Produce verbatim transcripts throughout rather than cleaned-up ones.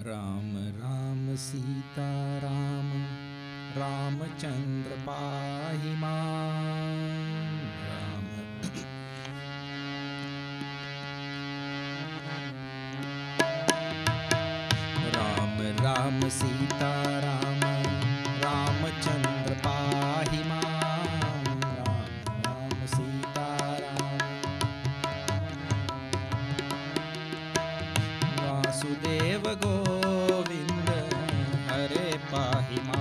राम राम सीता राम रामचंद्र पाहि मां। राम राम राम सीता राम रामचंद्र पाहि मां। राम राम सीता राम वासुदेव गोविंद हरे पाहि मां।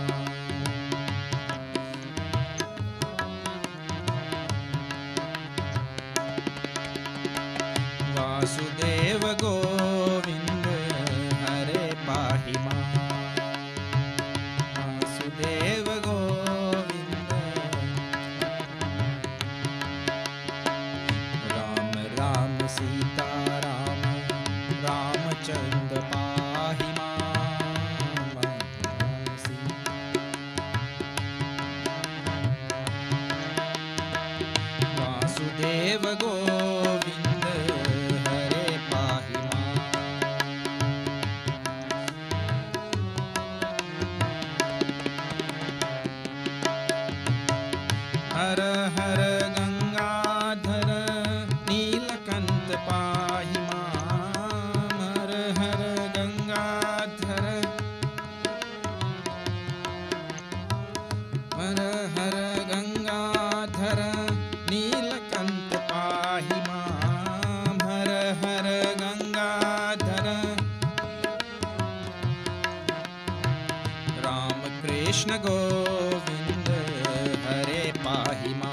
वासुदेव गोविंद हरे पाहि मां। वासुदेव गोविंद राम राम सीता राम रामचंद्र पाहि मां। वासुदेव गोविंद हरे पाहि मां। हर हर गंगाधर नीलकंठ पाहि मां। हर हर गंगाधर हर हर गंगाधर नीलकंठ पाहि मां। हर हर गंगाधर राम कृष्ण गोविंद हरे पाहि मां।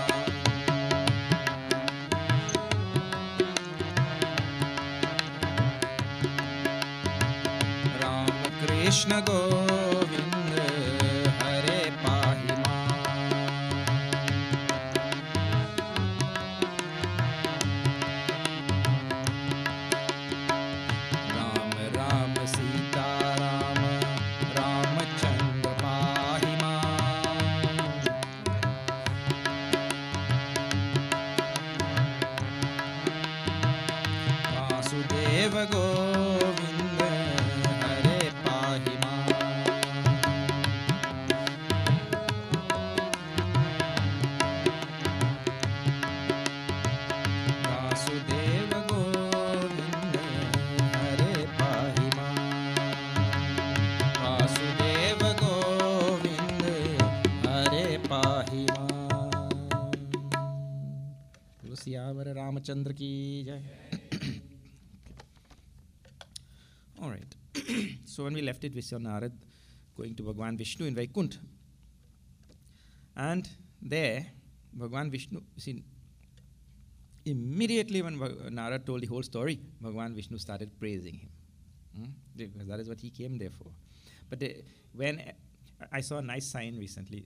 राम कृष्ण गोविंद हरे पाहि मां। राम राम सीता राम रामचंद्र पाहि मां। वासुदेव गोविंद हरे पाहि मां। वासुदेव गोविंद हरे पाहि मां। वासुदेव गोविंद हरे पाहि मां। बोलो सियावर रामचंद्र की जय। All right. So when we left it, we saw Narad going to Bhagwan Vishnu in Vaikuntha. And there, Bhagwan Vishnu, see, immediately when Bhag- Narad told the whole story, Bhagwan Vishnu started praising him. Hmm? Because that is what he came there for. But the, when I saw a nice sign recently,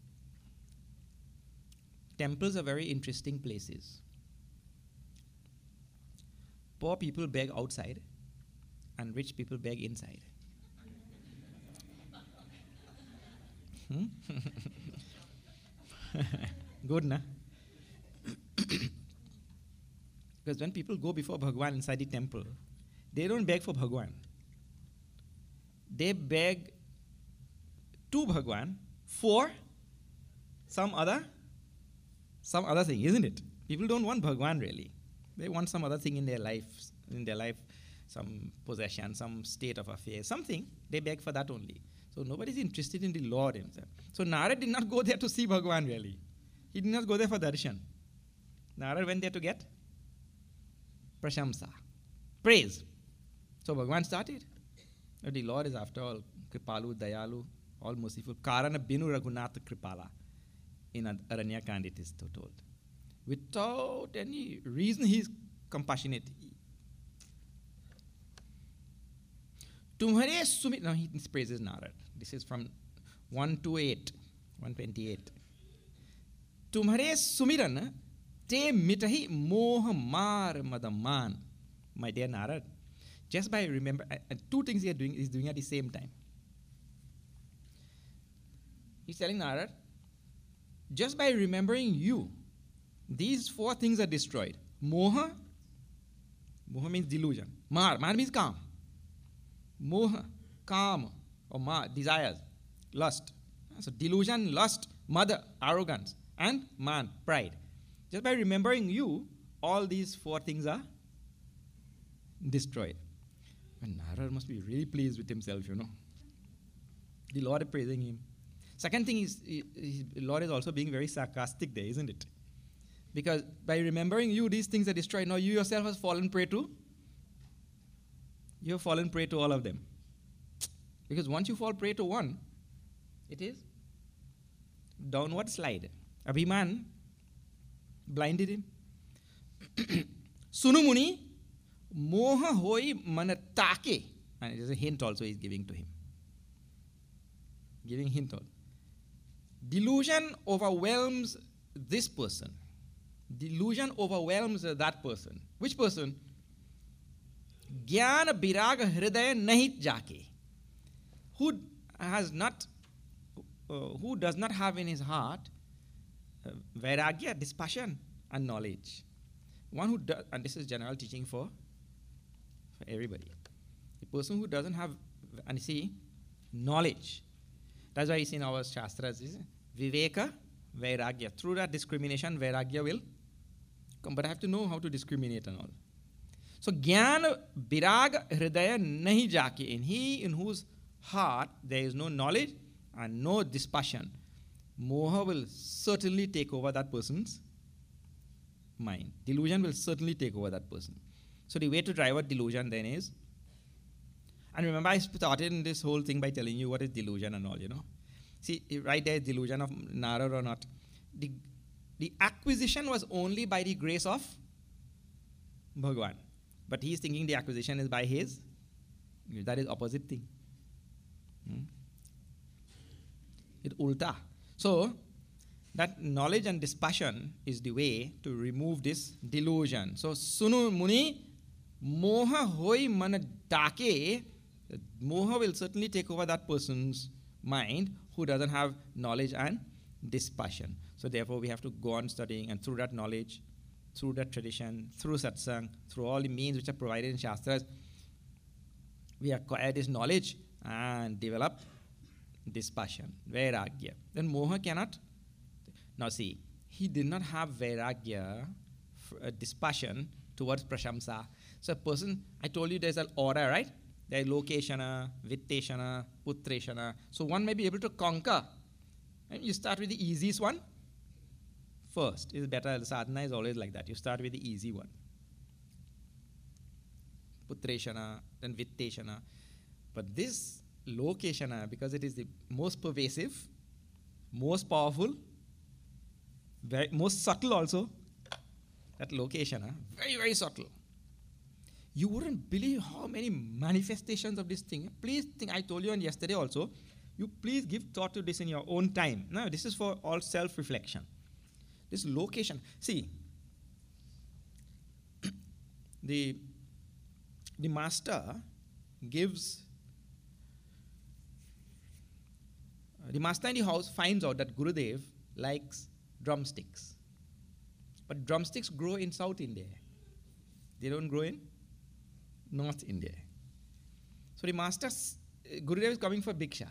temples are very interesting places. Poor people beg outside, and rich people beg inside. Hmm? Good, na? Because when people go before Bhagwan inside the temple, they don't beg for Bhagwan. They beg to Bhagwan for some other, some other thing, isn't it? People don't want Bhagwan really. They want some other thing in their life, in their life, some possession, some state of affairs, something. They beg for that only. So nobody's interested in the Lord himself. So Narad did not go there to see Bhagwan really. He did not go there for darshan. Narad went there to get prashamsa, praise. So Bhagwan started. But the Lord is after all Kripalu, Dayalu, all merciful. Karana binu Raghunatha Kripala. In Aranyakand it is told. Without any reason he is compassionate. Tumhare sumit. Now he praises Narad. This is from one twenty-eight, one twenty-eight. Tumhare sumiran te mitahi moha mar madaman. My dear Narad, just by remember, uh, uh, two things he is doing, he's doing at the same time. He's telling Narad, just by remembering you, these four things are destroyed. Moha, moha means delusion. Mar, mar means calm. moha, kama, or ma, desires, lust. So delusion, lust, mother, arrogance, and man, pride. Just by remembering you, all these four things are destroyed. And Narad must be really pleased with himself, you know. The Lord is praising him. Second thing is, the Lord is also being very sarcastic there, isn't it? Because by remembering you, these things are destroyed. Now you yourself have fallen prey to, you have fallen prey to all of them. Because once you fall prey to one, it is downward slide. Abhiman blinded him. Sunumuni moha hoi manatake. And it is a hint also he is giving to him. Giving hint also. Delusion overwhelms this person. Delusion overwhelms that person. Which person? Jnana viraga hridaya nahi jake. Who has not, uh, who does not have in his heart uh, vairagya, dispassion, and knowledge. One who does, and this is general teaching for, for everybody. The person who doesn't have, and see, knowledge. That's why you see in our Shastras, is Viveka, Vairagya. Through that discrimination, Vairagya will come. But I have to know how to discriminate and all. So, Jnana Viraga Hridaya Nahi Jake. In he in whose heart there is no knowledge and no dispassion, Moha will certainly take over that person's mind. Delusion will certainly take over that person. So, the way to drive out delusion then is, and remember, I started in this whole thing by telling you what is delusion and all, you know. See, right there is delusion of Narad or not. The, the acquisition was only by the grace of Bhagwan. But he is thinking the acquisition is by his, that is opposite thing. Hmm? It ulta. So, that knowledge and dispassion is the way to remove this delusion. So, Sunu Muni, moha hoi manadake. Moha will certainly take over that person's mind who doesn't have knowledge and dispassion. So therefore we have to go on studying, and through that knowledge, through that tradition, through satsang, through all the means which are provided in Shastras, we acquire this knowledge and develop dispassion, vairagya. Then moha cannot. Now see, he did not have vairagya, uh, dispassion towards prashamsa. So a person, I told you there's an order, right? There is lokeshana, vitteshana, putreshana. So one may be able to conquer. And you start with the easiest one first. It's better. The sadhana is always like that. You start with the easy one. Putreshana, then vitteshana. But this lokeshana, because it is the most pervasive, most powerful, very, most subtle also, that lokeshana, very, very subtle. You wouldn't believe how many manifestations of this thing. Please think, I told you on yesterday also, you please give thought to this in your own time. Now, this is for all self-reflection. This location. See, the, the master gives, uh, the master in the house finds out that Gurudev likes drumsticks. But drumsticks grow in South India. They don't grow in North India. So the master, uh, Gurudev is coming for Bhiksha.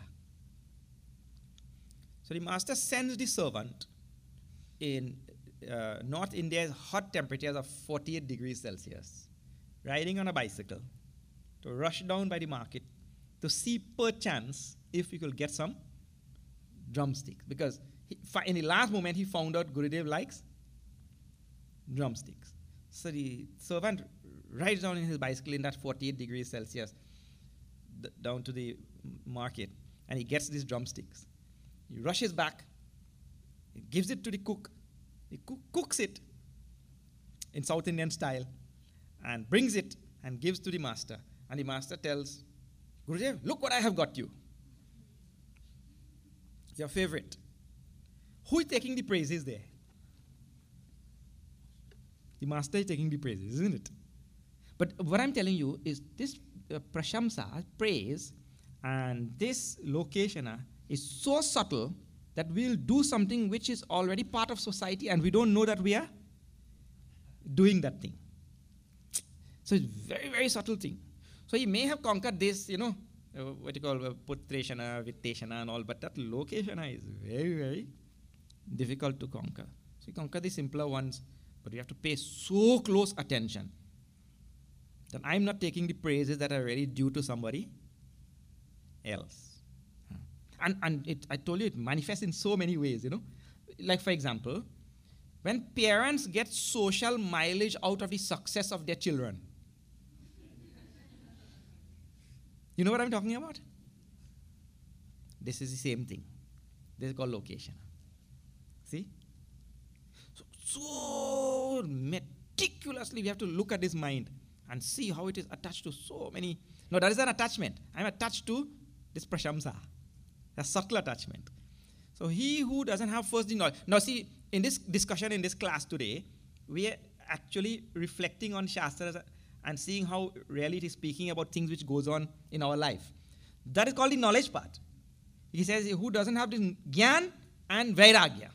So the master sends the servant in uh, North India's hot temperatures of forty-eight degrees Celsius, riding on a bicycle, to rush down by the market to see perchance if he could get some drumsticks. Because he, in the last moment he found out Gurudev likes drumsticks. So the servant rides down in his bicycle in that forty-eight degrees Celsius down to the market, and he gets these drumsticks. He rushes back, he gives it to the cook, the cook cooks it in South Indian style and brings it and gives to the master. And the master tells, Gurudev, look what I have got you. Your favorite. Who is taking the praises there? The master is taking the praises, isn't it? But what I'm telling you is this uh, prashamsa, praise, and this lokeshana is so subtle that we'll do something which is already part of society and we don't know that we are doing that thing. So it's very, very subtle thing. So he may have conquered this, you know, uh, what you call uh, Putreshana, Vitteshana and all, but that Lokeshana is very, very difficult to conquer. So you conquer the simpler ones, but you have to pay so close attention that I'm not taking the praises that are really due to somebody else. And, and it, I told you it manifests in so many ways, you know. Like, for example, when parents get social mileage out of the success of their children. You know what I'm talking about? This is the same thing. This is called location. See? So, so meticulously we have to look at this mind and see how it is attached to so many. No, that is an attachment. I'm attached to this prashamsa. A subtle attachment. So he who doesn't have first the knowledge. Now see, in this discussion, in this class today, we are actually reflecting on Shastras and seeing how really it is speaking about things which goes on in our life. That is called the knowledge part. He says, who doesn't have the Gyan and Vairagya,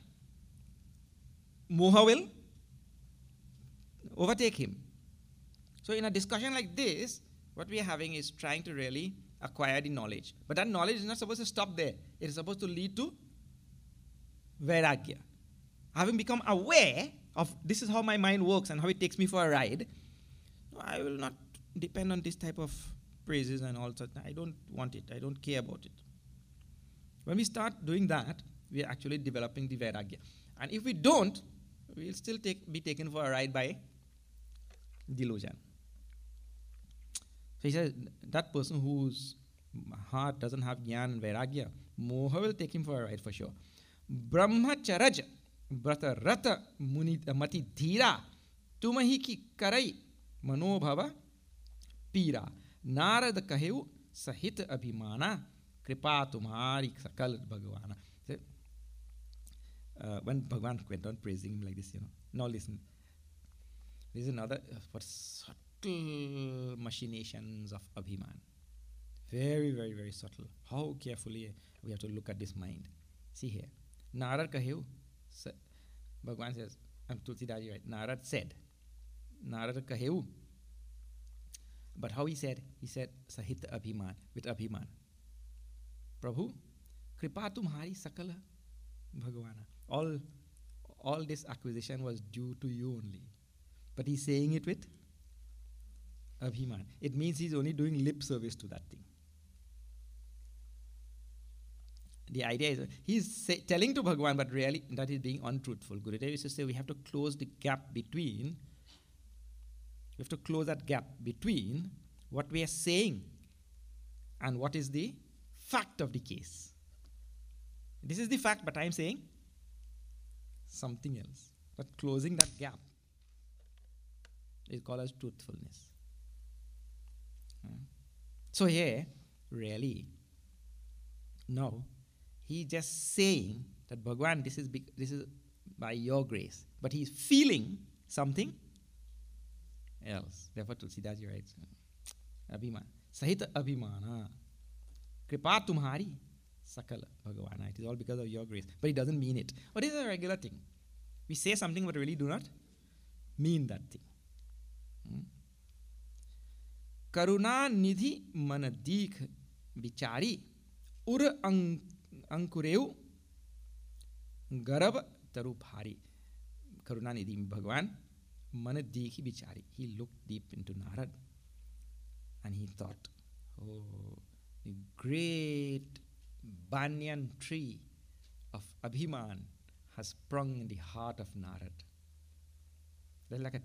Moha will overtake him. So in a discussion like this, what we are having is trying to really acquire the knowledge. But that knowledge is not supposed to stop there. It is supposed to lead to Vairagya. Having become aware of this is how my mind works and how it takes me for a ride, I will not depend on this type of praises and all that. I don't want it. I don't care about it. When we start doing that, we are actually developing the Vairagya. And if we don't, we will still take, be taken for a ride by delusion. So he says, that person whose heart doesn't have Jnana and Vairagya, Moha will take him for a ride for sure. Brahmacharaj Brata Rata Muni Mati Dhira Tumahi ki Karai Manobhava Pira Narad Kaheu Sahit Abhimana Kripa Tumhari Sakal Bhagavana. So, uh, when Bhagavan went on praising him like this, you know. Now listen. This is another uh, for subtle machinations of Abhiman. Very, very, very subtle. How carefully we have to look at this mind. See here. Narad Kaheu, Bhagavan says, I'm Tulsidaji right. Narad said. Narad Kaheu. But how he said? He said, Sahit Abhiman, with Abhiman. Prabhu, Kripa Tumhari Sakala Bhagavana. All, all this acquisition was due to you only. But he's saying it with Abhiman. It means he's only doing lip service to that thing. The idea is, he's say, telling to Bhagavan, but really that is being untruthful. Gurudev used to say we have to close the gap between, we have to close that gap between what we are saying and what is the fact of the case. This is the fact, but I am saying something else. But closing that gap is called as truthfulness. Hmm. So here, really, no, he's just saying that Bhagavan, this is big, this is by your grace, but he's feeling something else. Therefore, Tulsidaji writes, Abhiman, Sahita Abhimana, Kripa Tumhari, Sakala Bhagavana. It is all because of your grace, but he doesn't mean it. But it is a regular thing. We say something, but really do not mean that thing. Hmm? Karuna Nidhi Manadikh Bichari Ur Ankureu Garab Tarubhari. Karuna Nidhi Bhagavan Manadikhi Bichari. He looked deep into Narad and he thought, oh, the great banyan tree of Abhiman has sprung in the heart of Narad. They're like a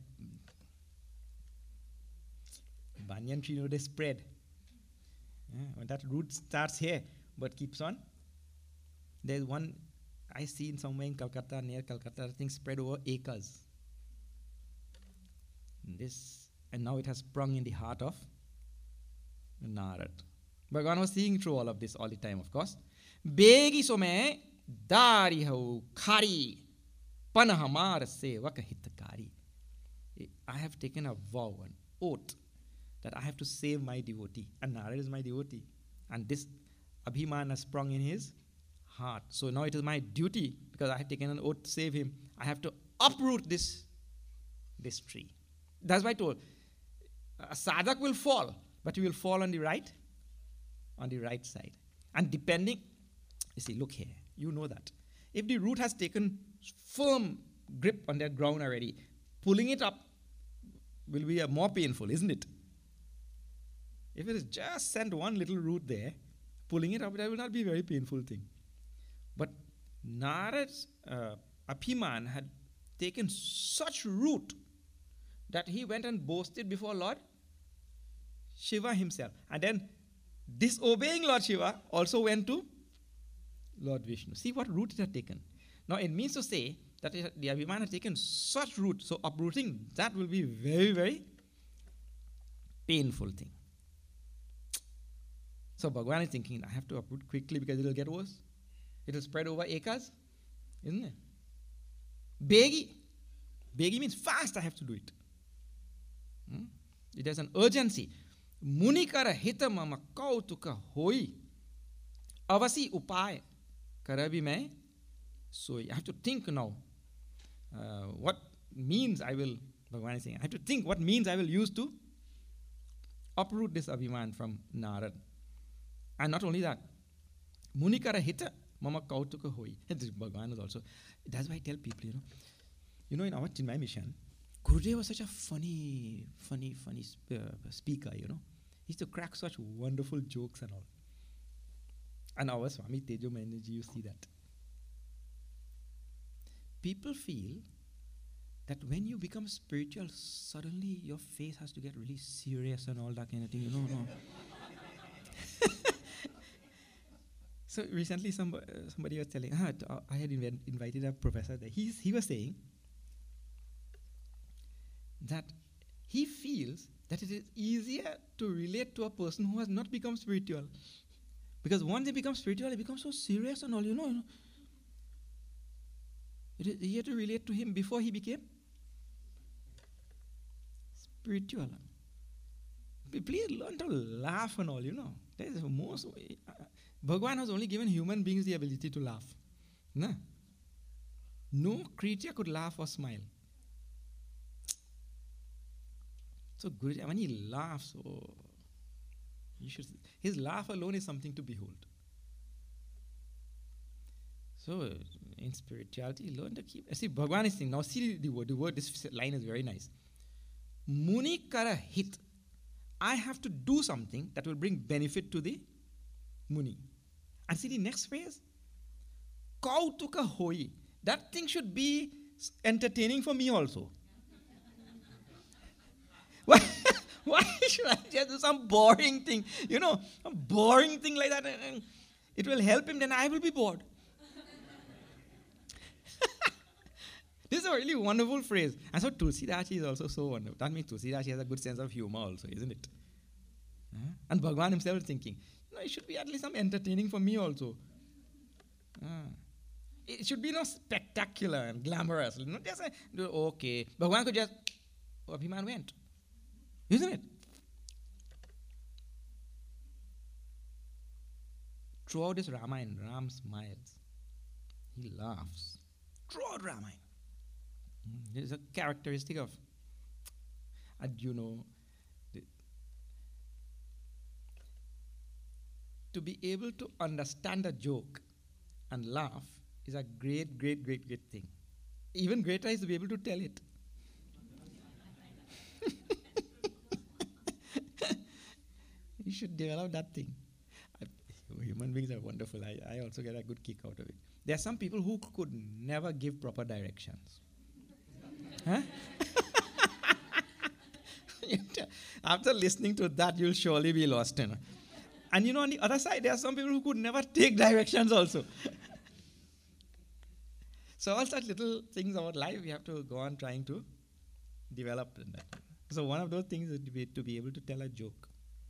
banyan tree, you know, they spread. Yeah, when that root starts here, but keeps on. There's one I see in somewhere in Calcutta, near Calcutta, I think spread over acres. And this, and now it has sprung in the heart of Narad. Bhagavan was seeing through all of this all the time, of course. Begi some dari ho khari panahamar sevak hitakari. I have taken a vow, an oath, that I have to save my devotee. And Narad is my devotee. And this Abhiman has sprung in his heart. So now it is my duty, because I have taken an oath to save him. I have to uproot this, this tree. That's why I told. A sadhak will fall, but you will fall on the right, on the right side. And depending, you see, look here, you know that. If the root has taken firm grip on that ground already, pulling it up will be a more painful, isn't it? If it is just sent one little root there, pulling it up, that will not be a very painful thing. But Narad's uh, Abhiman had taken such root that he went and boasted before Lord Shiva himself. And then, disobeying Lord Shiva, also went to Lord Vishnu. See what root it had taken. Now, it means to say that it, the Abhiman had taken such root, so uprooting that will be very, very painful thing. So Bhagavan is thinking, I have to uproot quickly because it will get worse. It will spread over acres, isn't it? Begi. Begi means fast, I have to do it. Hmm? It has an urgency. Munikara hita mama kautuka hoi. Avasi upay. Karabi mai soi. I have to think now. Uh, what means I will, Bhagavan is saying, I have to think what means I will use to uproot this Abhiman from Narad. And not only that, Munikara hita mama kautuka hoi. Bhagavan is also, that's why I tell people, you know, you know, in our Chinmaya mission, Gurudev was such a funny, funny, funny sp- uh, speaker, you know. He used to crack such wonderful jokes and all. And our Swami Tejo Mahendraji, you see that. People feel that when you become spiritual, suddenly your face has to get really serious and all that kind of thing. You know, no. So recently, somebody, uh, somebody was telling, ah, t- uh, I had inv- invited a professor there. He's, he was saying that he feels that it is easier to relate to a person who has not become spiritual. Because once they become spiritual, they become so serious and all, you know. You know. It is easier to relate to him before he became spiritual. Please learn to laugh and all, you know. That is the most. Uh, Bhagavan has only given human beings the ability to laugh. No, no creature could laugh or smile. So Guruji, when he laughs, oh, you should. His laugh alone is something to behold. So in spirituality, learn to keep. See, Bhagavan is saying now. See the word. The word. This line is very nice. Muni kara hit. I have to do something that will bring benefit to the Muni. And see the next phrase? Kautuka hoi. That thing should be entertaining for me also. Why, why should I just do some boring thing? You know, a boring thing like that. And it will help him, then I will be bored. This is a really wonderful phrase. And so Tulsidashi is also so wonderful. That means Tulsidashi has a good sense of humor also, isn't it? Uh, and Bhagavan himself is thinking, no, it should be at least some entertaining for me also. Uh, it should be not spectacular and glamorous. Not just a, okay. Bhagavan could just, oh, Abhiman went. Isn't it? Throughout this Ramayana, Ram smiles. He laughs. Throughout Ramayana. Mm, it is a characteristic of, and you know, the, to be able to understand a joke and laugh is a great, great, great, great thing. Even greater is to be able to tell it. You should develop that thing. I, human beings are wonderful. I, I also get a good kick out of it. There are some people who could never give proper directions. Huh? After listening to that, you'll surely be lost. You know? And you know, on the other side, there are some people who could never take directions also. So all such little things about life, we have to go on trying to develop. In that. So one of those things is to be, to be able to tell a joke.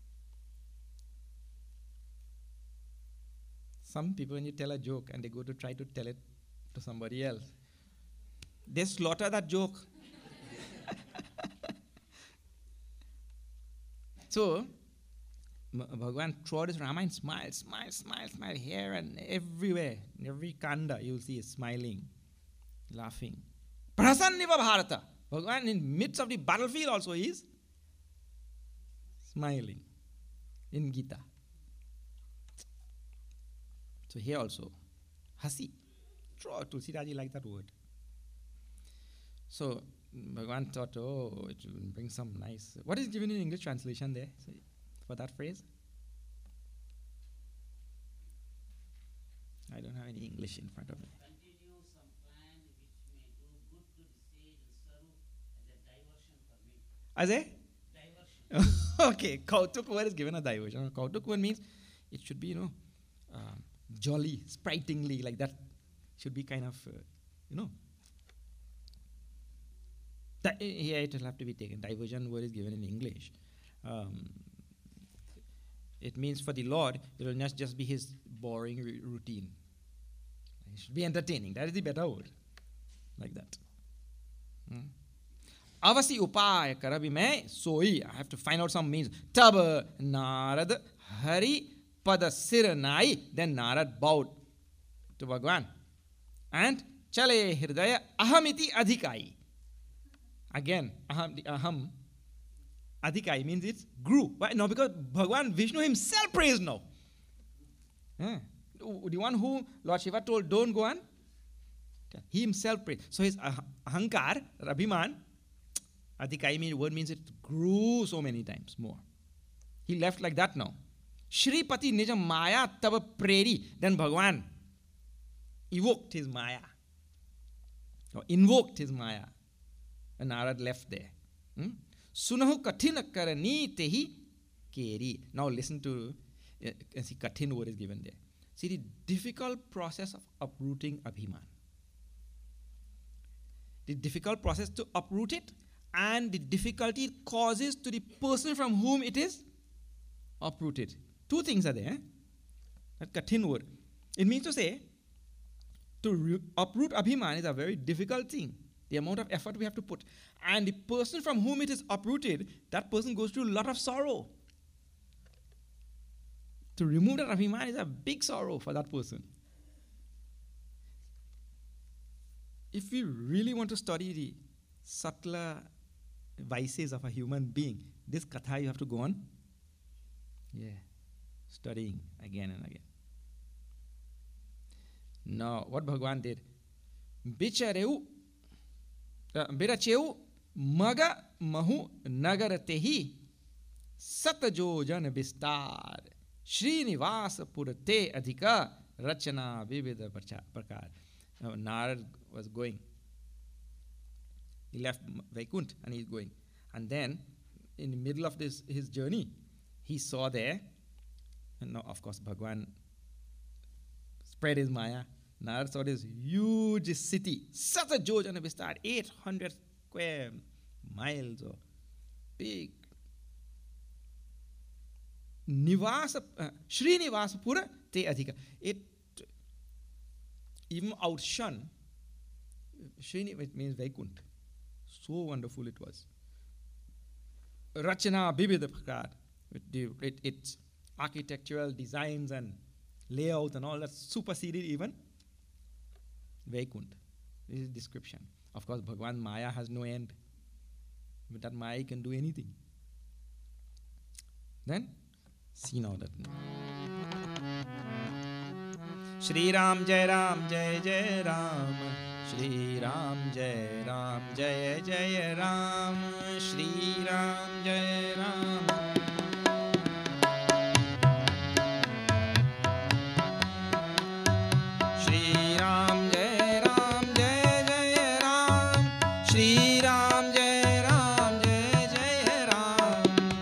Some people, when you tell a joke and they go to try to tell it to somebody else, they slaughter that joke. So, Bhagavan throughout his Ramayana smile, smile, smile, smile here and everywhere. In every kanda you'll see is smiling, laughing. Prasanniva Bharata. Bhagavan in midst of the battlefield also is smiling. in Gita. So here also, hasi. Sure, Tulsidaji liked that word. So Bhagavan thought, oh, it will bring some nice. What is given in English translation there so, for that phrase? I don't have any English in front of me. Continue some plan which may do good to the sage and serve as a diversion for me. As a? Diversion. Okay, Kautuk word is given a diversion. Kautuk word means it should be, you know, um, jolly, spritingly, like that. Should be kind of, uh, you know. That, here it will have to be taken. Diversion word is given in English. Um, it means for the Lord, it will not just be his boring r- routine. It should be entertaining. That is the better word. Like that. Hmm. Avasi upaya karabi mein soi. I have to find out some means. Tab Narad Hari pada sir nai. Then Narad bowed to Bhagwan. And chale hirdaya ahamiti adhikai. Again, aham, the aham, adhikai means it grew. Why? No, because Bhagwan Vishnu himself praised now. Yeah. The one who Lord Shiva told, don't go on, he himself praised. So his ah- ahankar, Abhiman, adhikai mean, word means it grew so many times more. He left like that now. Shripati nija maya tava preri. Then Bhagwan evoked his maya. Or invoked his maya. And Narad left there. Hmm? Sunahu kathina karani tehi keri. Now listen to, uh, see, kathin word is given there. See the difficult process of uprooting Abhiman. The difficult process to uproot it and the difficulty it causes to the person from whom it is uprooted. Two things are there. Eh? That kathin word. It means to say, to re- uproot Abhiman is a very difficult thing. The amount of effort we have to put. And the person from whom it is uprooted, that person goes through a lot of sorrow. To remove that Abhiman is a big sorrow for that person. If we really want to study the subtler vices of a human being, this katha you have to go on. Yeah. Studying again and again. Now, what Bhagwan did? Bichareu Biracheu Maga Mahu Nagaratehi Satajo Jan Bistar Srinivasa Purate Adhika Rachana Vivida Prakar. Narad was going. He left Vaikunt and he's going. And then, in the middle of this his journey, he saw there, and now of course Bhagwan spread his maya. Narad saw this huge city, such a Jojana Vistar, eight hundred square miles or big. Nivasa, uh, Srinivasapura te adhika. It even outshone, Srini, it means Vaikunt. So wonderful it was. Rachana Bibida Prakar, it, its architectural designs and layout and all that superseded even Vaikunt. This is description. Of course, Bhagwan Maya has no end. But that Maya can do anything. Then, see now that. Shri Ram Jai Ram Jai Jai Ram. Shri Ram Jai Ram Jai Jai Ram. Shri Ram Jai Ram. Shri Ram Jai Ram Jai Jai Ram. Shri Ram Jai Ram Jai Jai Ram.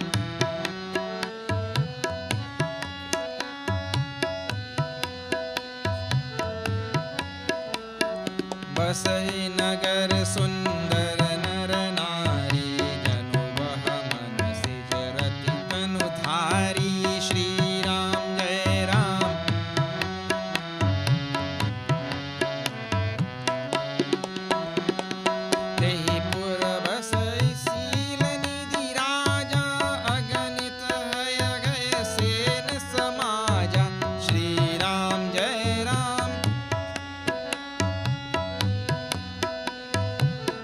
Basai Nagar Sundar Nar Nari Janu Bahaman Sijarati Tanu Dhari. Shri Ram Jai Ram. Tehi Pura Basai Sila Nidhi Raja Aganit Haya Gaya Sen Samaja. Shri Ram Jai Ram.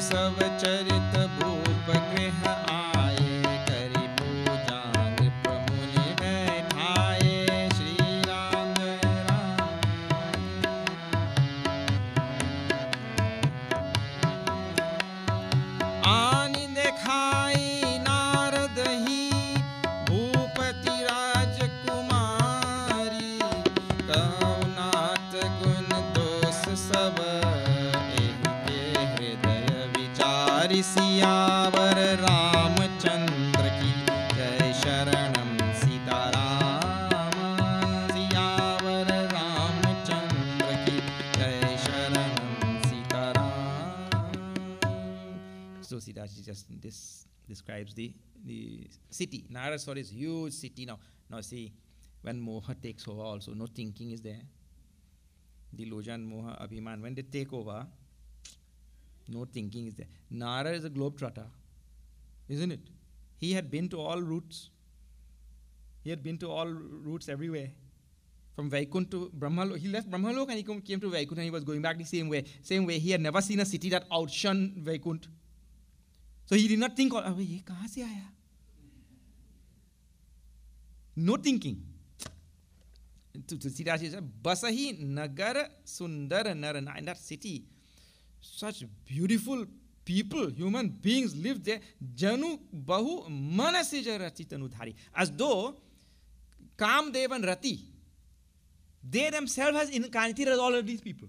सब चरित भूप गृह आए, करी पूजा नृप मुनि बैठाए। श्री राम जय राम। आनि देखाई नारद ही भूपति राजकुमारी, कहु नाथ गुण दोष सब सियावर रामचंद्र की जय, शरणम सीताराम। सियावर रामचंद्र की जय, शरणम Sitaram. So Sitaji just this describes the the city. Narada saw this huge city. Now, now see, when Moha takes over, also no thinking is there. Delusion, Moha, Abhiman, when they take over, no thinking is there. Narada is a globetrotter, isn't it? He had been to all routes. He had been to all routes everywhere. From Vaikunth to Brahmalok. He left Brahmalok and he come, came to Vaikunth and he was going back the same way. Same way. He had never seen a city that outshone Vaikunth. So he did not think, oh, ye kahan se aaya? No thinking. Tulsidas says, Basahi Nagar Sundar Narana. In that city, such beautiful people, human beings live there. Janu Bahu Manasija Rachitanudhari. As though Kamdev and Rati, they themselves has incarnated as all of these people.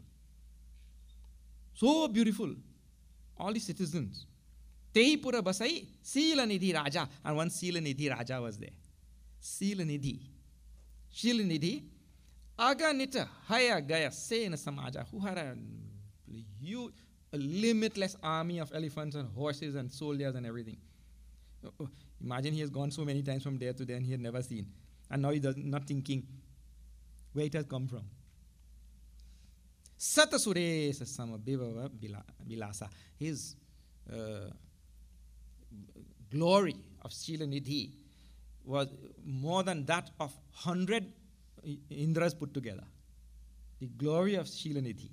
So beautiful. All the citizens. Tehipura Basai, Silanidhi Raja. And one Silanidhi Raja was there. Silanidhi. Shilanidhi. Aganita Haya Gaya Sena Samaja, who had a huge, a limitless army of elephants and horses and soldiers and everything. Imagine he has gone so many times from there to there and he had never seen. And now he does not thinking where it has come from. Satasure Sasama Bivava Bilasa. His uh, glory of Shilanidhi was more than that of hundred Indras put together. The glory of Shilanidhi.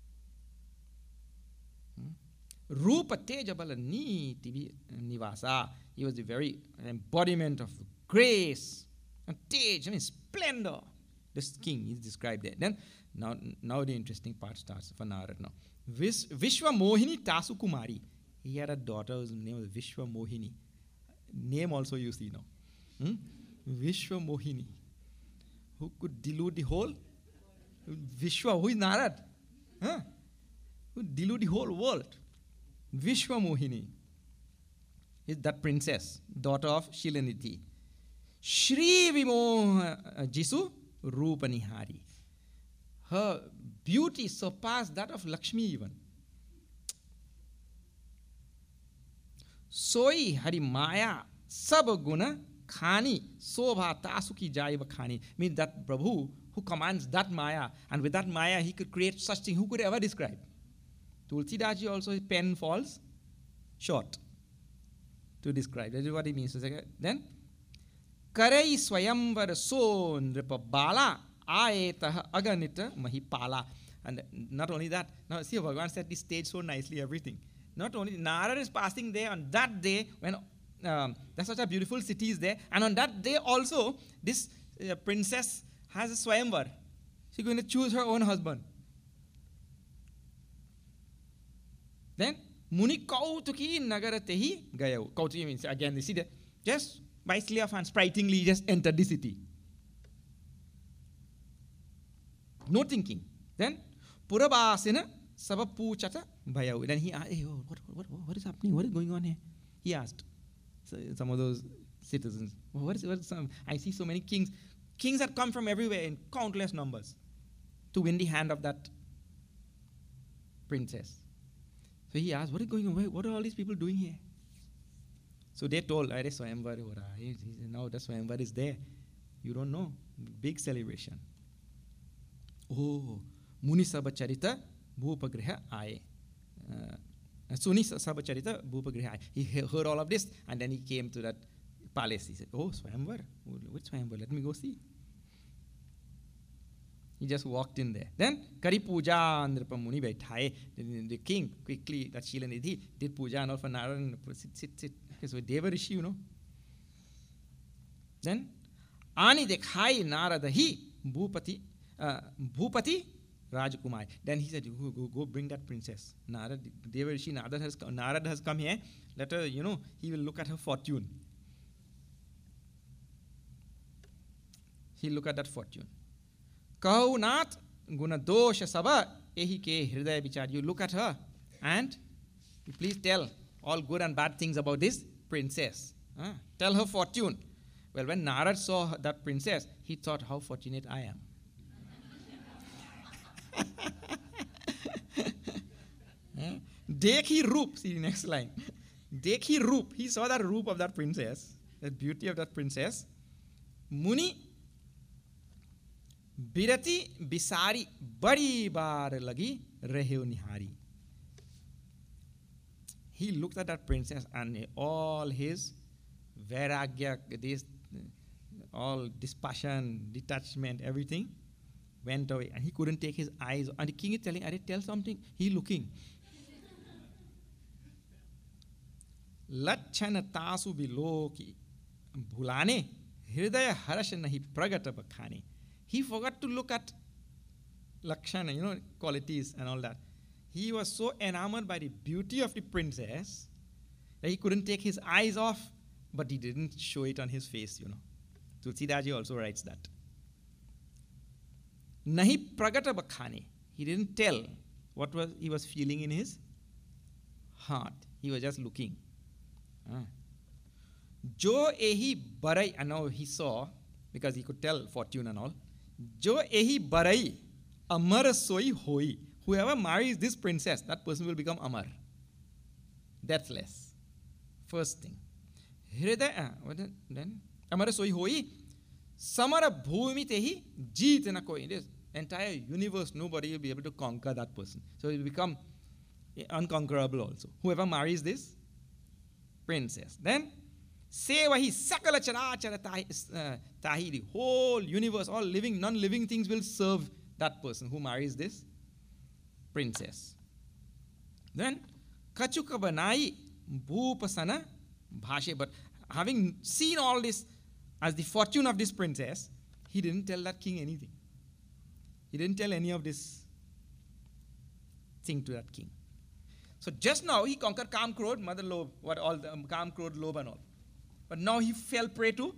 Rupa Tejabala Niti Nivasa. He was the very embodiment of grace and tej, I mean splendor. This king is described there. Then now, now the interesting part starts for Narad now. Vis, Vishwa Mohini Tasu Kumari. He had a daughter whose name was Vishwa Mohini. Name also you see now. Hmm? Vishwa Mohini. Who could delude the whole Vishwa? Who is Narad? Huh? Who delude the whole world? Vishwa Mohini is that princess, daughter of Shilanidhi. Shri Vimoha Jisu Rupanihari. Her beauty surpassed that of Lakshmi even. Soi Hari Maya Sabaguna Khani Sobha Tasuki Jaiva Khani. Means that Prabhu who commands that Maya, and with that Maya he could create such thing. Who could ever describe? Tulsidaji also, his pen falls short to describe. That is what he means. Then, Karai Swayamvar So Nripa Bala Aetah Aganita Mahipala. And not only that, now see, Bhagavan set the stage so nicely, everything. Not only, Narada is passing there on that day when um, there's such a beautiful city is there, and on that day also, this uh, princess has a Swayamvar. She's going to choose her own husband. Then, Muni Kautuki Nagaratehi Gayau. Kautuki means, again, you see that, just by sleight of hand, spritingly just entered the city. No thinking. Then, Purabasena Sabapuchata Bayau. Then he asked, hey, oh, what, what, what is happening? What is going on here? He asked so, some of those citizens. What is, what is some, I see so many kings. Kings had come from everywhere in countless numbers to win the hand of that princess. So he asked, what is going on? What are all these people doing here? So they told, Are Swayamvar ho raha hai. He said, now the Swayamvar is there. You don't know. Big celebration. Oh, Muni Sabacharita Bhupagriha Aye. Suni Sabacharita Bhupagriha Aye. He heard all of this and then he came to that palace. He said, oh, Swayamvar. Which Swayamvar? Let me go see. He just walked in there. Then, Kari Puja Nripa Muni Baithaye. The king quickly, that Shilanidhi, did puja and all for Narada. And sit, sit, sit. Okay, so Deva Rishi, you know. Then, Ani Dekhai Narada Hi, Bhupati, uh, Bhupati Rajkumar. Then he said, go, go, go bring that princess. Narada, Deva Rishi, Narada has, Narada has come here. Let her, you know, he will look at her fortune. He'll look at that fortune. Kahu Nath Guna Dosha Saba Ehi Ke Hridaya Vichar. You look at her and you please tell all good and bad things about this princess. Uh, tell her fortune. Well, when Narad saw her, that princess, he thought, how fortunate I am. Dekhi Roop, see the next line. Dekhi Roop, he saw that roop of that princess, the beauty of that princess. Muni Birati Bisari Badi Bar Lagi Reheu Nihari. He looked at that princess and all his vairagya, this, all dispassion, detachment, everything went away. And he couldn't take his eyes. And the king is telling, Are tell something. He looking. Lachana tasu biloki bhulane hridaya harash nahi pragata bakhane. He forgot to look at lakshana, you know, qualities and all that. He was so enamored by the beauty of the princess that he couldn't take his eyes off, but he didn't show it on his face, you know. Tulsidaji also writes that. Nahi pragata bakhane. He didn't tell what was he was feeling in his heart. He was just looking. Jo ehi barai, and now he saw, because he could tell fortune and all. Jo ehi barai amar soi hoi. Whoever marries this princess, that person will become amar. Deathless. First thing. Hridaya, what then? Amar soi hoi. Samara bhumi tehi jeetna koi. This entire universe, nobody will be able to conquer that person. So he will become unconquerable also. Whoever marries this princess. Then, Sevahi Sakala Charachara Tahi, the whole universe, all living, non-living things will serve that person who marries this princess. Then, Kachuka Banai Bhupasana Bhashe. But having seen all this as the fortune of this princess, he didn't tell that king anything. He didn't tell any of this thing to that king. So just now he conquered Kam, Krodh, Mother Lobe, what all the um, Kam, Krodh, Lobe and all. But now he fell prey to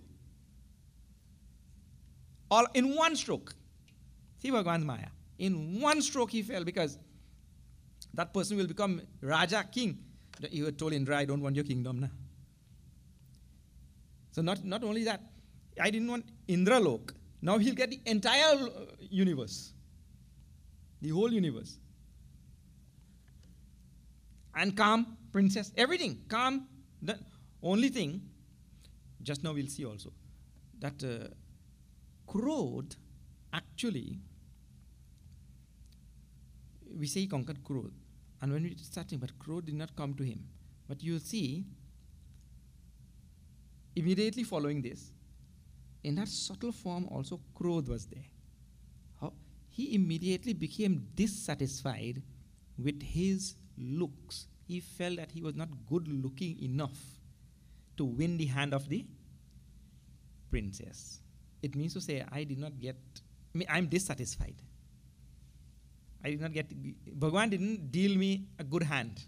all in one stroke. See Bhagwan's Maya. In one stroke he fell because that person will become Raja, king. You were told Indra, I don't want your kingdom. Na? So not, not only that, I didn't want Indra Lok. Now he'll get the entire universe. The whole universe. And Kam, princess, everything. Kam, the only thing, just now we'll see also, that uh, Krodh, actually, we say he conquered Krodh. And when we start saying, but Krodh did not come to him. But you'll see, immediately following this, in that subtle form also Krodh was there. How? He immediately became dissatisfied with his looks. He felt that he was not good looking enough to win the hand of the princess. It means to say, I did not get, I mean, I'm dissatisfied. I did not get, Bhagwan didn't deal me a good hand.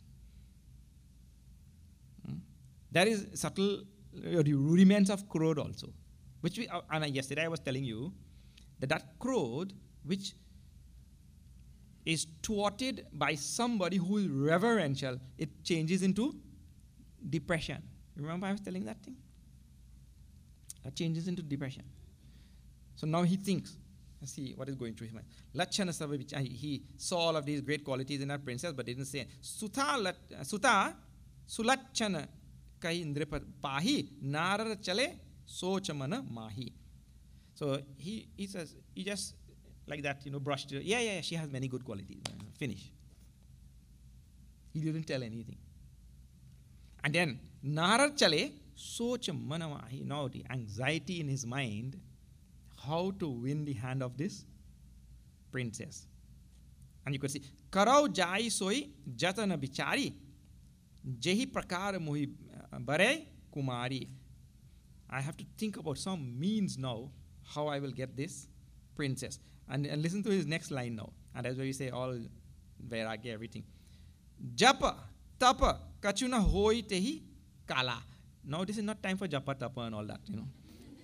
Hmm? There is subtle uh, rudiments of Krodh also, which we, uh, and yesterday I was telling you that that Krodh, which is thwarted by somebody who is reverential, it changes into depression. Remember I was telling that thing? That changes into depression. So now he thinks, let's see what is going through his mind. Lachana Sabha, he saw all of these great qualities in that princess, but didn't say. Sutha, Sutha, Sulachana Kai Indripa Pahi, Narara Chale, Sochamana Mahi. So he, he says, he just like that, you know, brushed it. Yeah, yeah, yeah, she has many good qualities. Uh, finish. He didn't tell anything. And then, Narar Chale, Socha Manamahi. Now the anxiety in his mind, how to win the hand of this princess. And you could see, Karau jai soi jatana bichari, jehi prakar muhi bare kumari. I have to think about some means now how I will get this princess. And, and listen to his next line now. And that's where you say all vairagya, everything. Japa, tapa, kachuna hoi tehi kala. Now this is not time for japa, tapa and all that, you know.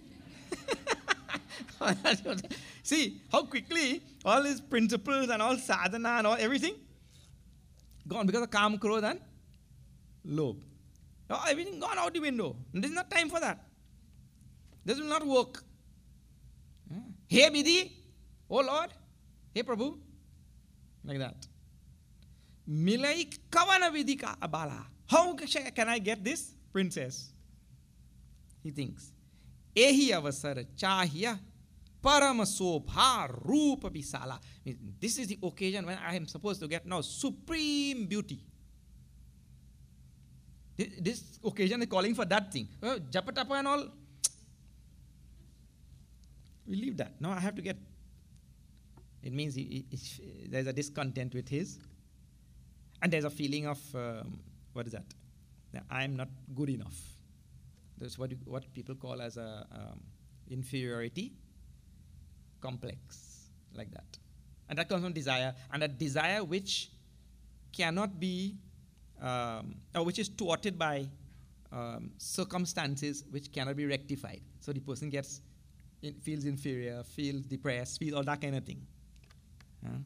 See how quickly all these principles and all sadhana and all everything gone because of kam, krodh and lobh. Oh, everything gone out the window. This is not time for that. This will not work. Hey Bidhi, oh Lord, hey Prabhu, like that. Milai kavana vidhi ka abala. How can I get this princess? He thinks. Ehi avasar chahiya parama sobha rupa bisala. This is the occasion when I am supposed to get now supreme beauty. This, this occasion is calling for that thing. Well, japatapa and all, we leave that. Now I have to get, it means he, he, there's a discontent with his, and there's a feeling of, um, what is that? That I'm not good enough. That's what, you, what people call as a um, inferiority complex, like that. And that comes from desire, and a desire which cannot be, um, or which is thwarted by um, circumstances which cannot be rectified. So the person gets, in, feels inferior, feels depressed, feels all that kind of thing. Huh?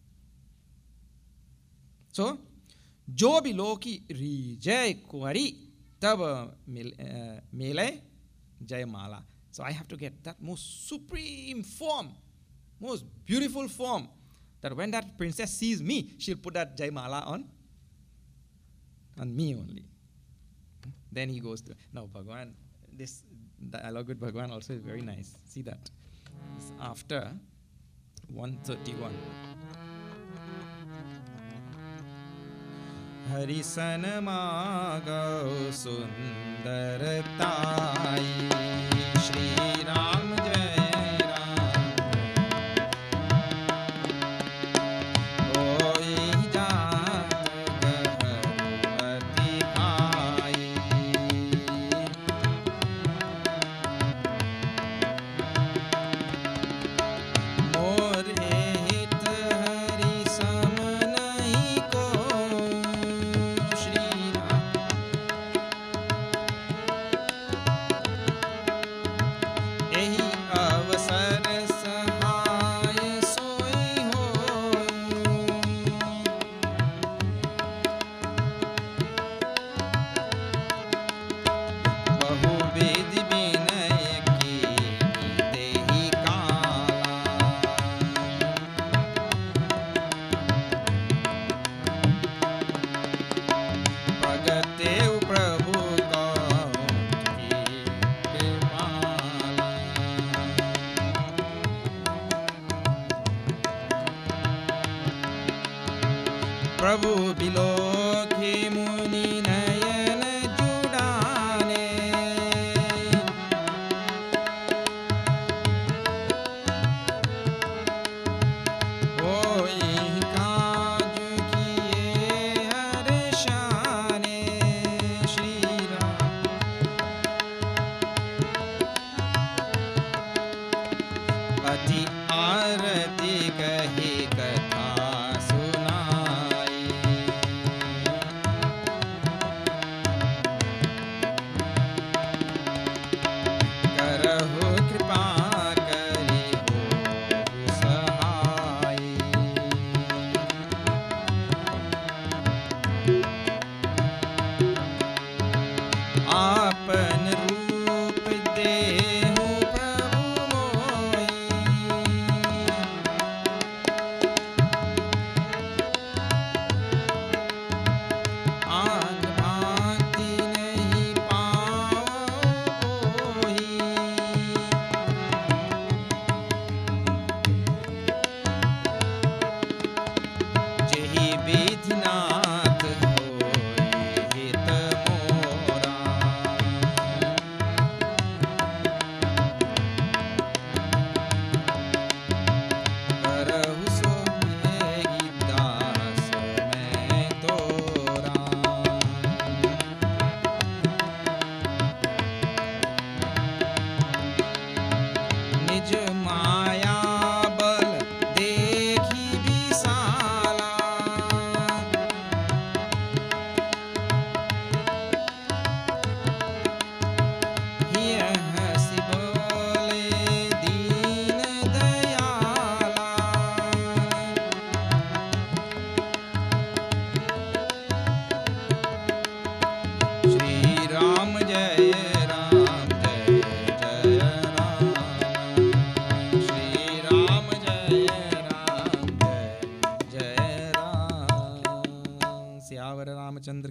So, jo biloki ri jai kuari tab mele jai mala. So I have to get that most supreme form, most beautiful form, that when that princess sees me, she'll put that jai mala on, on me only. Then he goes to, now Bhagwan, this dialogue with Bhagwan also is very nice. See that? It's after one thirty-one. Harisan magau sundartai Shri Ram Jai Ram Hoi Jat Garbati Khai Mor hit hari sam nahi ko Shri Ram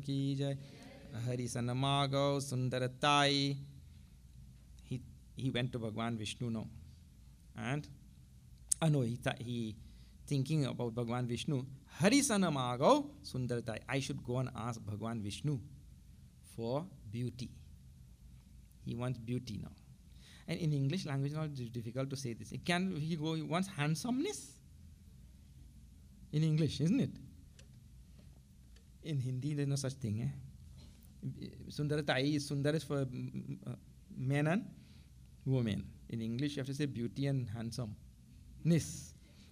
ki jai. Hari Sanamagav Sundaratai. He he went to Bhagwan Vishnu now. And I know he th- he thinking about Bhagwan Vishnu. Hari Sanamagav Sundaratai. I should go and ask Bhagwan Vishnu for beauty. He wants beauty now. And in English language, it's not difficult to say this. It can he go? He wants handsomeness. In English, isn't it? In Hindi, there's no such thing. Eh? Sundaratai is Sundar is for uh, men and women. In English, you have to say beauty and handsomeness.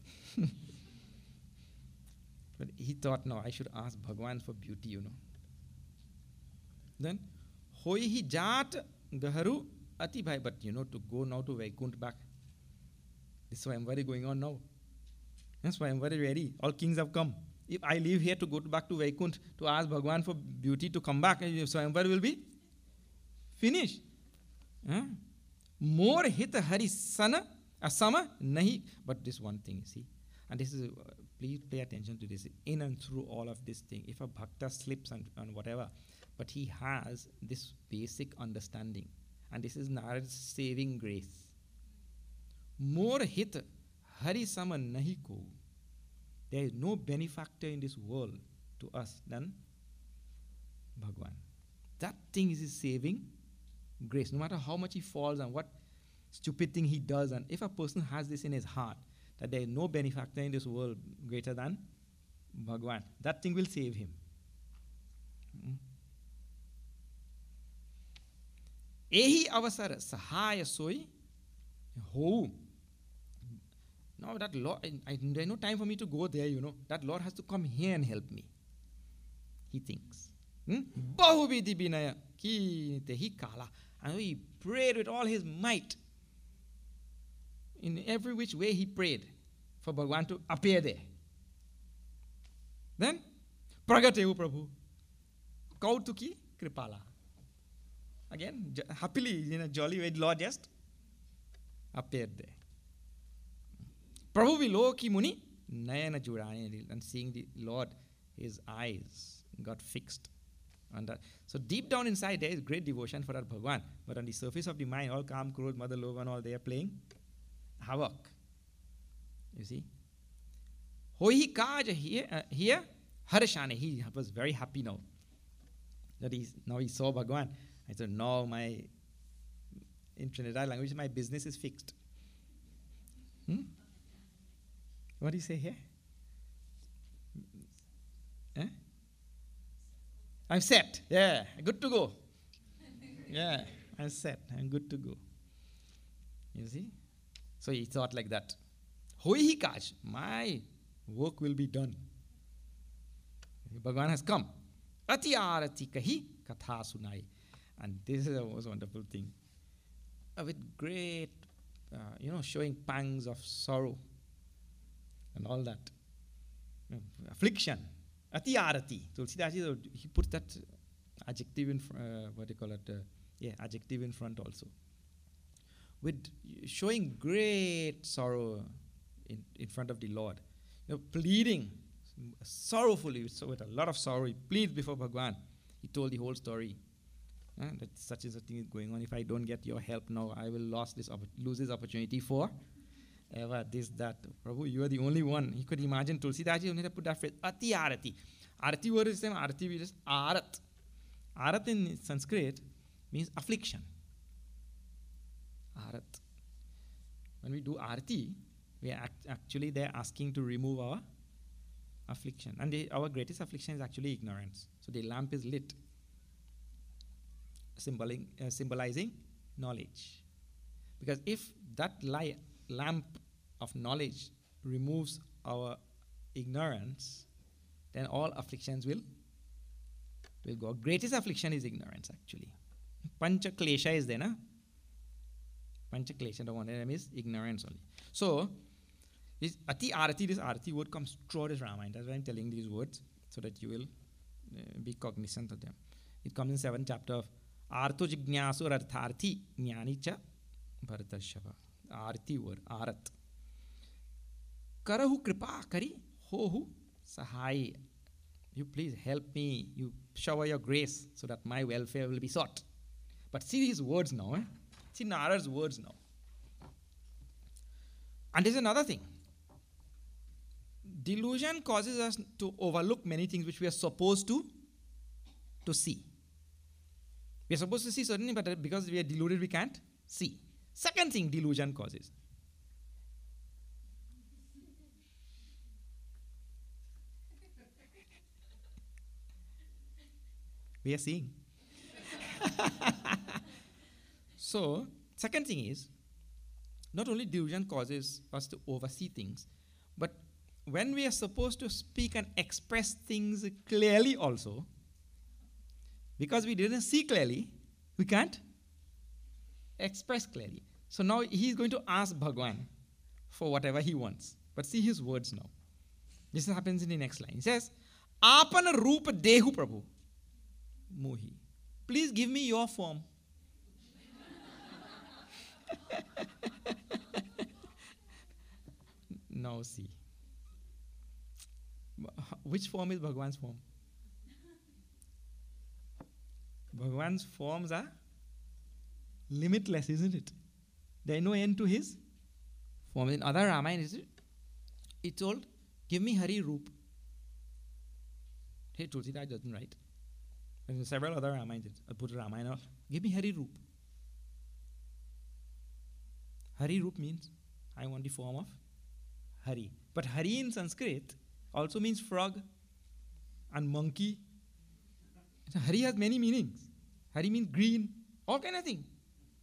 But he thought, no, I should ask Bhagwan for beauty, you know. Then, hoi hi jat gaharu ati bhai. But you know, to go now to Vaikunt back. This Swayamvari going on now. That's why I'm very ready. All kings have come. If I leave here to go to back to Vaikunt to ask Bhagwan for beauty to come back, Swayamvar will be finished. Huh? More hit hari sana asama nahi. But this one thing, see, and this is, uh, please pay attention to this. In and through all of this thing, if a bhakta slips and, and whatever, but he has this basic understanding, and this is Narad's saving grace. More hit hari sama nahi ko. There is no benefactor in this world to us than Bhagwan. That thing is his saving grace. No matter how much he falls and what stupid thing he does, and if a person has this in his heart, that there is no benefactor in this world greater than Bhagwan, that thing will save him. Ehi avasara sahaya soi ho. No, that Lord, I, I, there's no time for me to go there, you know. That Lord has to come here and help me. He thinks. Bahu vidhi binaya ki tehi kala. And he prayed with all his might. In every which way he prayed for Bhagwan to appear there. Then, Pragatevu Prabhu. Kautuki Kripala. Again, j- happily, in a jolly way, Lord just appeared there. Prabhu Viloki Muni Nayana Jurani, and seeing the Lord, his eyes got fixed on that. So deep down inside there is great devotion for our Bhagwan, but on the surface of the mind, all Kam, Krodh, Mother, Love and all, they are playing havoc. You see? Hoihi Kaj here, uh, here Harshane, he was very happy now. That he's, now he saw Bhagwan. I said, now my, in Trinidad language, my business is fixed. Hmm? What do you say here? Eh? I'm set. Yeah, good to go. Yeah, I'm set. I'm good to go. You see? So he thought like that. Hoihi kaj, my work will be done. Bhagwan has come. Ati arati kahi katha sunai. And this is a most wonderful thing. Uh, with great, uh, you know, showing pangs of sorrow and all that. Uh, affliction. Ati arati. Tulsidas, he puts that adjective in front, uh, what do you call it? Uh, yeah, adjective in front also. With showing great sorrow in, in front of the Lord. You know, pleading sorrowfully, so with a lot of sorrow, he pleads before Bhagwan. He told the whole story. Uh, that such is a thing is going on. If I don't get your help now, I will lose this, opp- lose this opportunity for ever, this, that. Prabhu, you are the only one. He could imagine Tulsidas only put that phrase, Ati Arati. Arati word is the same, Arati we just Arat. Arat in Sanskrit means affliction. Arat. When we do Arati, we are act- actually there asking to remove our affliction. And the, our greatest affliction is actually ignorance. So the lamp is lit, symboling, uh, symbolizing knowledge. Because if that light, lamp of knowledge removes our ignorance, then all afflictions will, will go. Greatest affliction is ignorance, actually. Pancha klesha is there, na? Pancha klesha, the one name is ignorance only. So, this ati arati, this arati word comes throughout this Ramayana. That's why I'm telling these words, so that you will uh, be cognizant of them. It comes in seventh chapter of Artho Jignasu Artharthi Jnani Cha Bharatashava. Arati word, arat. Karahu kripa kari hohu sahai. You please help me. You shower your grace so that my welfare will be sought. But see his words now. Eh? See Narad's words now. And there's another thing. Delusion causes us to overlook many things which we are supposed to, to see. We are supposed to see certain things, but because we are deluded, we can't see. Second thing delusion causes. We are seeing. So, second thing is, not only delusion causes us to oversee things, but when we are supposed to speak and express things clearly also, because we didn't see clearly, we can't express clearly. So now he's going to ask Bhagwan for whatever he wants. But see his words now. This happens in the next line. He says, Apana Rupa Dehu Prabhu Mohi. Please give me your form. Now see. Which form is Bhagwan's form? Bhagwan's forms are limitless, isn't it? There is no end to his forms. In other Ramayana, it's told, give me Hari Roop. Hey, Tulsidas doesn't write. There's several other Ramayanas. Adbhuta Ramayana. Give me Hari Roop. Hari Roop means, I want the form of Hari. But Hari in Sanskrit also means frog and monkey. So Hari has many meanings. Hari means green, all kind of thing.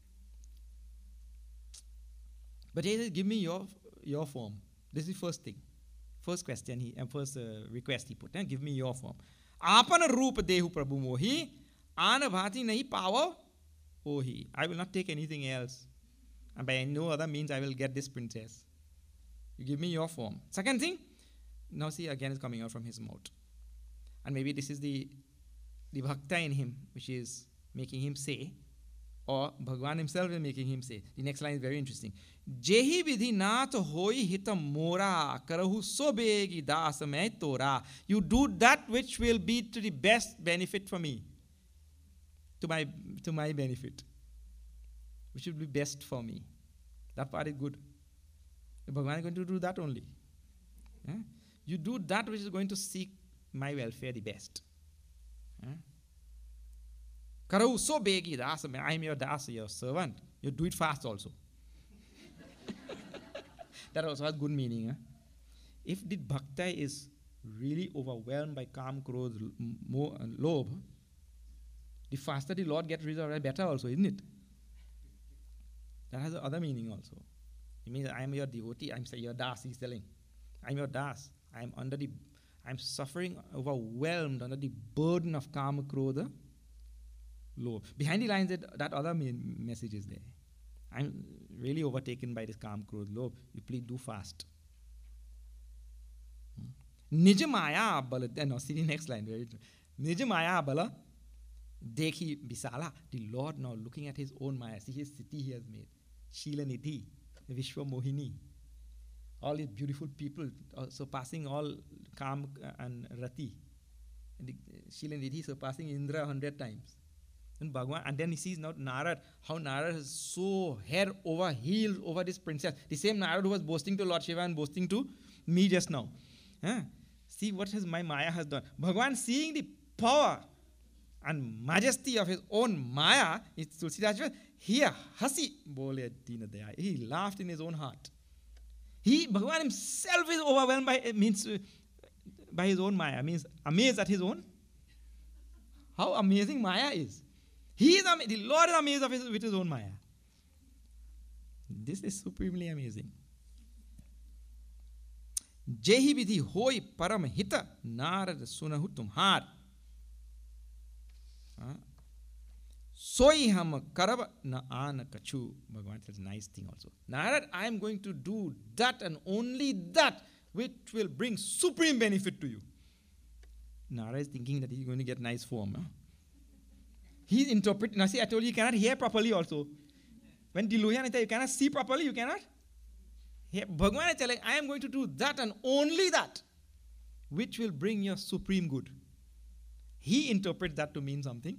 But he says, give me your, your form. This is the first thing. First question, he, and first uh, request he put. Eh? Give me your form. Apana Rupa Dehu Prabhu Mohi, Ana Bhati Nahi Power Ohi. I will not take anything else. And by no other means I will get this princess. You give me your form. Second thing, now see again is coming out from his mouth. And maybe this is the, the bhakta in him which is making him say, or Bhagwan himself is making him say. The next line is very interesting. Jehi vidhi nath hoi hita mora karahu sobegi das mai tora. You do that which will be to the best benefit for me. To my, to my benefit. Which will be best for me. That part is good. Bhagwan is going to do that only. Yeah? You do that which is going to seek my welfare the best. Yeah? Karahu so begi das, I am your das, your servant. You do it fast also. That also has good meaning. Huh? If the bhakta is really overwhelmed by Kam, Krodh, Mo, and Lobh, the faster the Lord gets rid of it, better also, isn't it? That has other meaning also. It means I am your devotee, I am your das, he's telling. I am your das. I am under the, I am suffering, overwhelmed under the burden of Kama, Krodha, Lobh. Behind the lines, that, that other main message is there. I'm really overtaken by this Kama, Krodha, Lobh. You please do fast. Nija Maya Bala. No, see the next line. Nija Maya Bala. Dekhi Bisala. The Lord now looking at his own Maya. See his city he has made. Sheela Nidhi. Vishwa Mohini. All these beautiful people uh, surpassing all Kam and Rati. And the, uh, Sheela Nidhi surpassing Indra a hundred times. And Bhagwan, and then he sees now Narad, how Narad is so head over heels over this princess. The same Narad who was boasting to Lord Shiva and boasting to me just now. Huh? See what his, my Maya has done. Bhagwan seeing the power and majesty of his own Maya, it's Tulsidas, here, hasi bole dina daya. He laughed in his own heart. He, Bhagwan himself is overwhelmed by, uh, means, uh, by his own Maya, means amazed at his own. How amazing Maya is. He is ama- the Lord is amazed of his, with his own Maya. This is supremely amazing. Jehi vidhi hoi param hita narad sunahu tumhar. Soi ham karab na an kachu. Bhagwan says nice thing also. Narad, I am going to do that and only that which will bring supreme benefit to you. Narad is thinking that he's going to get nice form. Huh? He's interpreting. Now see, I told you, you cannot hear properly also. When delusion is there, you cannot see properly, you cannot hear. Bhagwan is telling, I am going to do that and only that which will bring your supreme good. He interprets that to mean something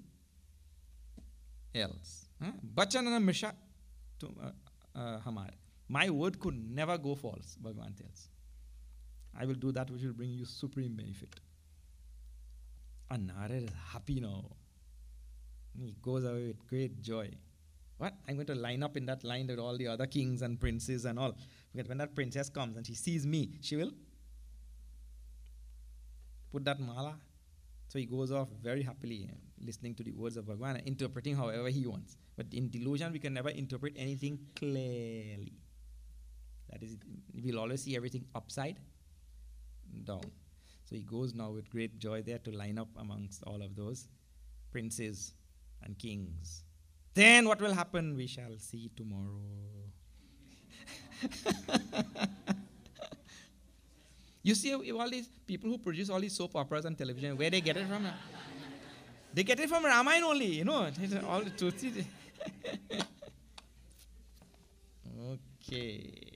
else. Huh? Bachan and Misha to uh, uh, Hamar. My word could never go false, Bhagavan tells. I will do that which will bring you supreme benefit. And Narad is happy now. He goes away with great joy. What? I'm going to line up in that line with all the other kings and princes and all. Because when that princess comes and she sees me, she will put that mala. So he goes off very happily, uh, listening to the words of Bhagavan, and interpreting however he wants. But in delusion, we can never interpret anything clearly. That is, we'll always see everything upside down. So he goes now with great joy there to line up amongst all of those princes and kings. Then what will happen, we shall see tomorrow. You see all these people who produce all these soap operas on television, where they get it from? They get it from Ramayana only, you know. All the truth. Okay.